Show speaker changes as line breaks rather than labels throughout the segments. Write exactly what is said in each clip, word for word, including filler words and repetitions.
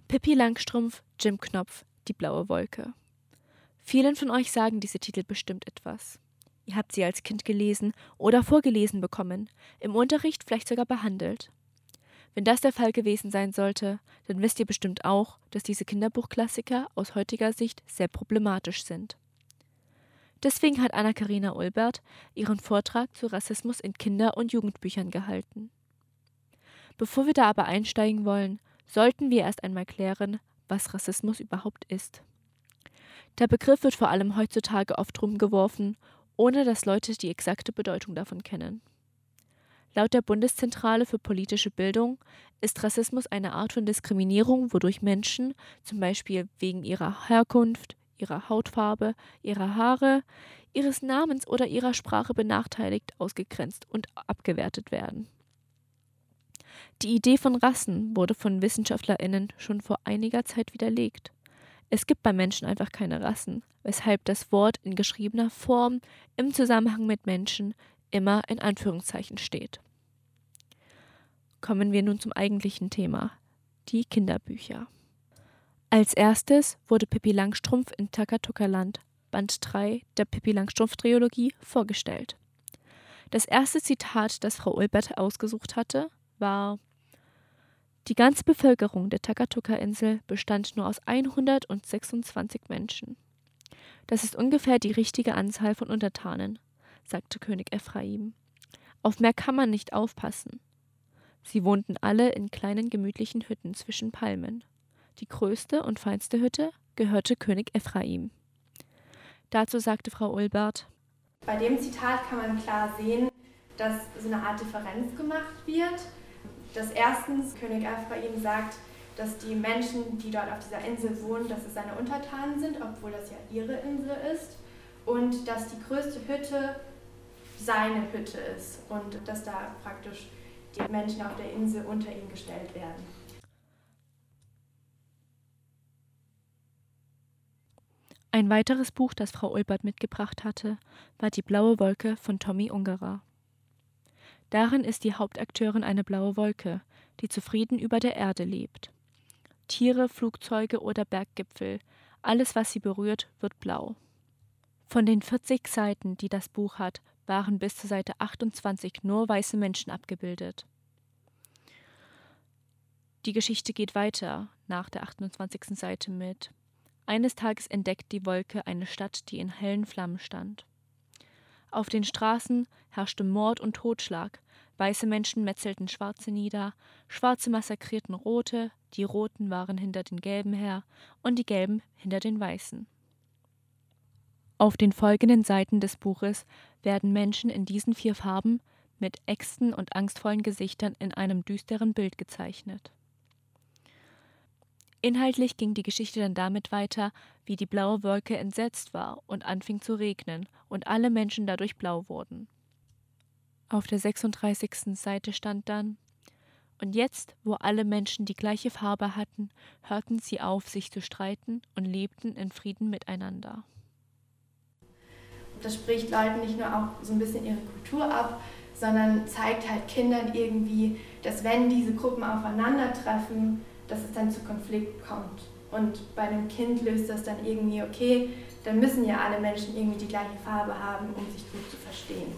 Pippi Langstrumpf, Jim Knopf, die blaue Wolke. Vielen von euch sagen diese Titel bestimmt etwas. Ihr habt sie als Kind gelesen oder vorgelesen bekommen, im Unterricht vielleicht sogar behandelt. Wenn das der Fall gewesen sein sollte, dann wisst ihr bestimmt auch, dass diese Kinderbuchklassiker aus heutiger Sicht sehr problematisch sind. Deswegen hat Anna-Karina Ulbert ihren Vortrag zu Rassismus in Kinder- und Jugendbüchern gehalten. Bevor wir da aber einsteigen wollen, sollten wir erst einmal klären, was Rassismus überhaupt ist. Der Begriff wird vor allem heutzutage oft rumgeworfen, ohne dass Leute die exakte Bedeutung davon kennen. Laut der Bundeszentrale für politische Bildung ist Rassismus eine Art von Diskriminierung, wodurch Menschen, zum Beispiel wegen ihrer Herkunft, ihrer Hautfarbe, ihrer Haare, ihres Namens oder ihrer Sprache benachteiligt, ausgegrenzt und abgewertet werden. Die Idee von Rassen wurde von WissenschaftlerInnen schon vor einiger Zeit widerlegt. Es gibt bei Menschen einfach keine Rassen, weshalb das Wort in geschriebener Form im Zusammenhang mit Menschen immer in Anführungszeichen steht. Kommen wir nun zum eigentlichen Thema, die Kinderbücher. Als erstes wurde Pippi Langstrumpf in Takatuka-Land, Band drei der Pippi Langstrumpf-Trilogie, vorgestellt. Das erste Zitat, das Frau Ulbert ausgesucht hatte, war: Die ganze Bevölkerung der Takatuka-Insel bestand nur aus hundertsechsundzwanzig Menschen. Das ist ungefähr die richtige Anzahl von Untertanen, sagte König Ephraim. Auf mehr kann man nicht aufpassen. Sie wohnten alle in kleinen gemütlichen Hütten zwischen Palmen. Die größte und feinste Hütte gehörte König Ephraim. Dazu sagte Frau Ulbert:
Bei dem Zitat kann man klar sehen, dass so eine Art Differenz gemacht wird. Dass erstens König Ephraim sagt, dass die Menschen, die dort auf dieser Insel wohnen, dass es seine Untertanen sind, obwohl das ja ihre Insel ist. Und dass die größte Hütte seine Hütte ist und dass da praktisch die Menschen auf der Insel unter ihn gestellt werden.
Ein weiteres Buch, das Frau Ulbert mitgebracht hatte, war Die blaue Wolke von Tommy Ungerer. Darin ist die Hauptakteurin eine blaue Wolke, die zufrieden über der Erde lebt. Tiere, Flugzeuge oder Berggipfel, alles, was sie berührt, wird blau. Von den vierzig Seiten, die das Buch hat, waren bis zur Seite achtundzwanzig nur weiße Menschen abgebildet. Die Geschichte geht weiter nach der achtundzwanzigsten Seite mit: Eines Tages entdeckt die Wolke eine Stadt, die in hellen Flammen stand. Auf den Straßen herrschte Mord und Totschlag. Weiße Menschen metzelten Schwarze nieder, Schwarze massakrierten Rote, die Roten waren hinter den Gelben her und die Gelben hinter den Weißen. Auf den folgenden Seiten des Buches werden Menschen in diesen vier Farben mit Äxten und angstvollen Gesichtern in einem düsteren Bild gezeichnet. Inhaltlich ging die Geschichte dann damit weiter, wie die blaue Wolke entsetzt war und anfing zu regnen und alle Menschen dadurch blau wurden. Auf der sechsunddreißigsten Seite stand dann: Und jetzt, wo alle Menschen die gleiche Farbe hatten, hörten sie auf, sich zu streiten und lebten in Frieden miteinander.
Das spricht Leuten nicht nur auch so ein bisschen ihre Kultur ab, sondern zeigt halt Kindern irgendwie, dass wenn diese Gruppen aufeinandertreffen, dass es dann zu Konflikt kommt. Und bei einem Kind löst das dann irgendwie, okay, dann müssen ja alle Menschen irgendwie die gleiche Farbe haben, um sich gut zu verstehen.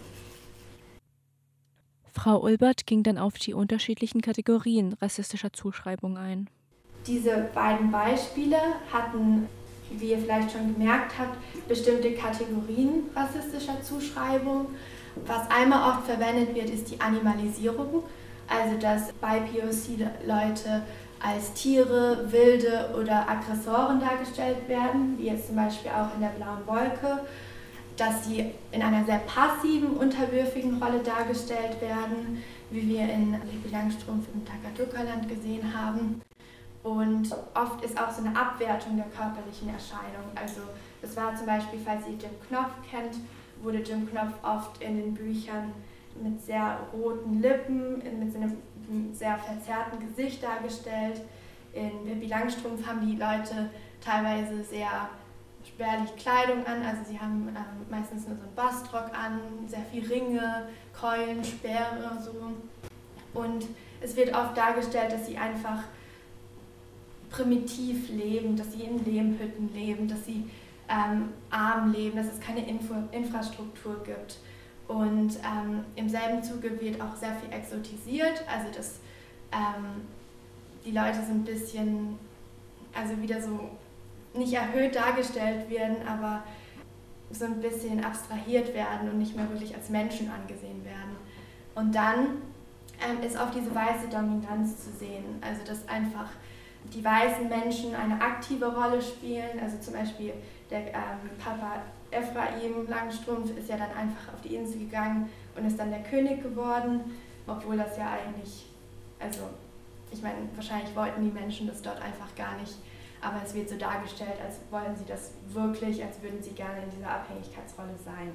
Frau Ulbert ging dann auf die unterschiedlichen Kategorien rassistischer Zuschreibung ein.
Diese beiden Beispiele hatten, wie ihr vielleicht schon gemerkt habt, bestimmte Kategorien rassistischer Zuschreibung. Was einmal oft verwendet wird, ist die Animalisierung, also dass B I P O C-Leute als Tiere, Wilde oder Aggressoren dargestellt werden, wie jetzt zum Beispiel auch in der blauen Wolke, dass sie in einer sehr passiven, unterwürfigen Rolle dargestellt werden, wie wir in Pippi Langstrumpf im Takatuka-Land gesehen haben. Und oft ist auch so eine Abwertung der körperlichen Erscheinung. Also das war zum Beispiel, falls ihr Jim Knopf kennt, wurde Jim Knopf oft in den Büchern mit sehr roten Lippen, mit so einem sehr verzerrten Gesicht dargestellt. In Pippi Langstrumpf haben die Leute teilweise sehr spärlich Kleidung an, also sie haben ähm, meistens nur so einen Bastrock an, sehr viel Ringe, Keulen, Speere, so. Und es wird oft dargestellt, dass sie einfach primitiv leben, dass sie in Lehmhütten leben, dass sie ähm, arm leben, dass es keine Info Infrastruktur gibt. Und ähm, im selben Zuge wird auch sehr viel exotisiert, also dass ähm, die Leute so ein bisschen, also wieder so nicht erhöht dargestellt werden, aber so ein bisschen abstrahiert werden und nicht mehr wirklich als Menschen angesehen werden. Und dann ähm, ist auch diese weiße Dominanz zu sehen, also dass einfach die weißen Menschen eine aktive Rolle spielen, also zum Beispiel der ähm, Papa Ephraim Langstrumpf ist ja dann einfach auf die Insel gegangen und ist dann der König geworden, obwohl das ja eigentlich, also ich meine, wahrscheinlich wollten die Menschen das dort einfach gar nicht, aber es wird so dargestellt, als wollen sie das wirklich, als würden sie gerne in dieser Abhängigkeitsrolle sein.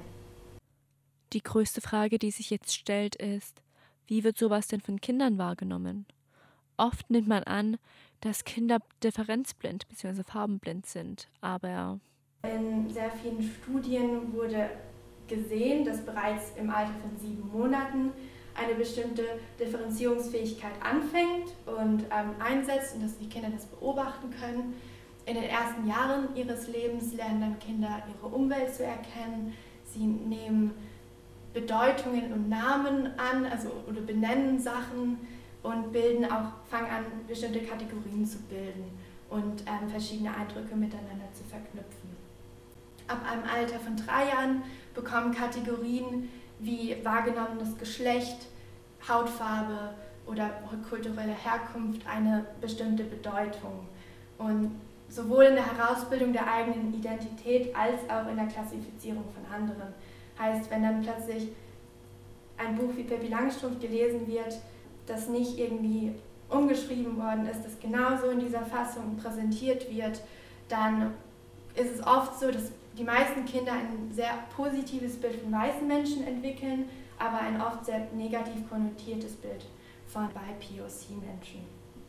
Die größte Frage, die sich jetzt stellt, ist, wie wird sowas denn von Kindern wahrgenommen? Oft nimmt man an, dass Kinder differenzblind bzw. farbenblind sind, aber
in sehr vielen Studien wurde gesehen, dass bereits im Alter von sieben Monaten eine bestimmte Differenzierungsfähigkeit anfängt und ähm, einsetzt und dass die Kinder das beobachten können. In den ersten Jahren ihres Lebens lernen dann Kinder ihre Umwelt zu erkennen. Sie nehmen Bedeutungen und Namen an, also oder benennen Sachen und bilden auch, fangen an, bestimmte Kategorien zu bilden und ähm, verschiedene Eindrücke miteinander zu verknüpfen. Ab einem Alter von drei Jahren bekommen Kategorien wie wahrgenommenes Geschlecht, Hautfarbe oder kulturelle Herkunft eine bestimmte Bedeutung. Und sowohl in der Herausbildung der eigenen Identität als auch in der Klassifizierung von anderen. Heißt, wenn dann plötzlich ein Buch wie Pippi Langstrumpf gelesen wird, das nicht irgendwie umgeschrieben worden ist, das genauso in dieser Fassung präsentiert wird, dann ist es oft so, dass die meisten Kinder ein sehr positives Bild von weißen Menschen entwickeln, aber ein oft sehr negativ konnotiertes Bild von B I P O C-Menschen.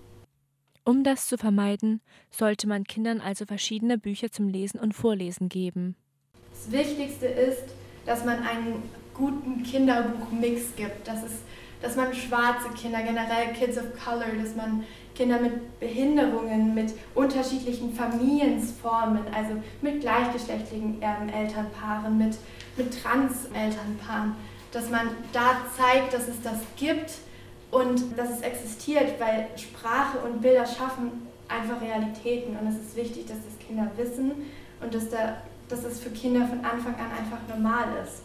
Um das zu vermeiden, sollte man Kindern also verschiedene Bücher zum Lesen und Vorlesen geben.
Das Wichtigste ist, dass man einen guten Kinderbuchmix gibt. Das ist, dass man schwarze Kinder, generell Kids of Color, dass man Kinder mit Behinderungen, mit unterschiedlichen Familienformen, also mit gleichgeschlechtlichen ähm, Elternpaaren, mit, mit Trans-Elternpaaren, dass man da zeigt, dass es das gibt und dass es existiert, weil Sprache und Bilder schaffen einfach Realitäten und es ist wichtig, dass das Kinder wissen und dass, da, dass es für Kinder von Anfang an einfach normal ist.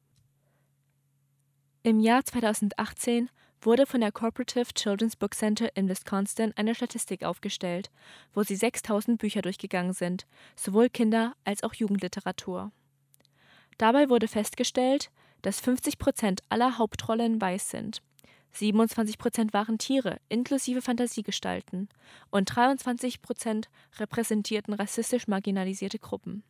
Im Jahr zweitausendachtzehn wurde von der Cooperative Children's Book Center in Wisconsin eine Statistik aufgestellt, wo sie sechstausend Bücher durchgegangen sind, sowohl Kinder- als auch Jugendliteratur. Dabei wurde festgestellt, dass fünfzig Prozent aller Hauptrollen weiß sind, siebenundzwanzig Prozent waren Tiere inklusive Fantasiegestalten und dreiundzwanzig Prozent repräsentierten rassistisch marginalisierte Gruppen.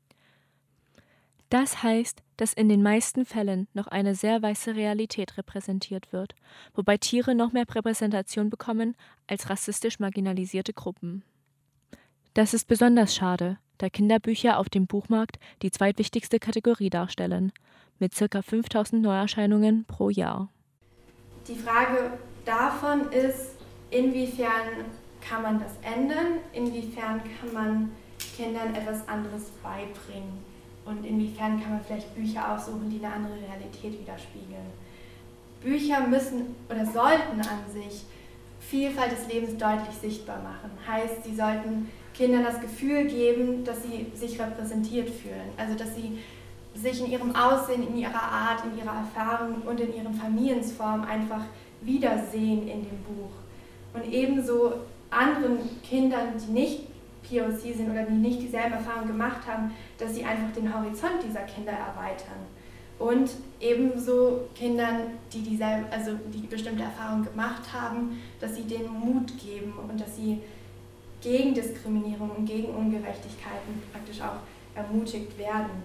Das heißt, dass in den meisten Fällen noch eine sehr weiße Realität repräsentiert wird, wobei Tiere noch mehr Repräsentation bekommen als rassistisch marginalisierte Gruppen. Das ist besonders schade, da Kinderbücher auf dem Buchmarkt die zweitwichtigste Kategorie darstellen, mit ca. fünftausend Neuerscheinungen pro Jahr.
Die Frage davon ist, inwiefern kann man das ändern, inwiefern kann man Kindern etwas anderes beibringen. Und inwiefern kann man vielleicht Bücher aussuchen, die eine andere Realität widerspiegeln. Bücher müssen oder sollten an sich Vielfalt des Lebens deutlich sichtbar machen. Heißt, sie sollten Kindern das Gefühl geben, dass sie sich repräsentiert fühlen. Also dass sie sich in ihrem Aussehen, in ihrer Art, in ihrer Erfahrung und in ihren Familiensformen einfach wiedersehen in dem Buch. Und ebenso anderen Kindern, die nicht P O C sind oder die nicht dieselben Erfahrungen gemacht haben, dass sie einfach den Horizont dieser Kinder erweitern. Und ebenso Kindern, die dieselben, also die bestimmte Erfahrungen gemacht haben, dass sie denen Mut geben und dass sie gegen Diskriminierung und gegen Ungerechtigkeiten praktisch auch ermutigt werden.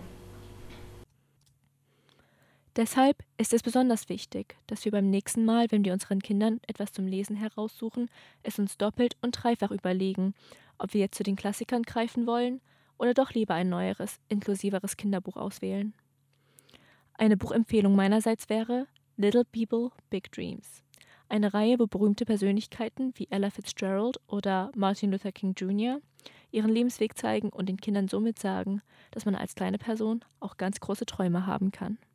Deshalb ist es besonders wichtig, dass wir beim nächsten Mal, wenn wir unseren Kindern etwas zum Lesen heraussuchen, es uns doppelt und dreifach überlegen, ob wir jetzt zu den Klassikern greifen wollen oder doch lieber ein neueres, inklusiveres Kinderbuch auswählen. Eine Buchempfehlung meinerseits wäre Little People, Big Dreams, Eine Reihe, wo berühmte Persönlichkeiten wie Ella Fitzgerald oder Martin Luther King Junior ihren Lebensweg zeigen und den Kindern somit sagen, dass man als kleine Person auch ganz große Träume haben kann.